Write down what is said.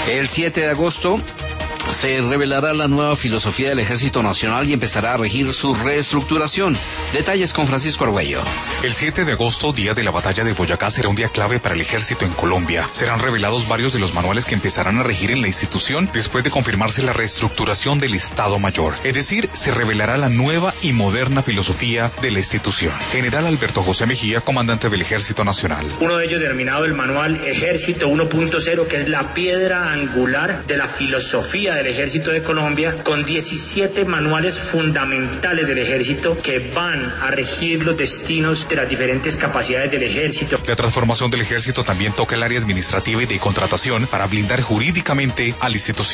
El 7 de agosto se revelará la nueva filosofía del Ejército Nacional y empezará a regir su reestructuración. Detalles con Francisco Argüello. El 7 de agosto, día de la batalla de Boyacá, será un día clave para el Ejército en Colombia. Serán revelados varios de los manuales que empezarán a regir en la institución después de confirmarse la reestructuración del Estado Mayor. Es decir, se revelará la nueva y moderna filosofía de la institución. General Alberto José Mejía, comandante del Ejército Nacional. Uno de ellos denominado el Manual Ejército 1.0, que es la piedra angular de la filosofía del Ejército de Colombia, con 17 manuales fundamentales del Ejército que van a regir los destinos de las diferentes capacidades del Ejército. La transformación del Ejército también toca el área administrativa y de contratación para blindar jurídicamente a la institución.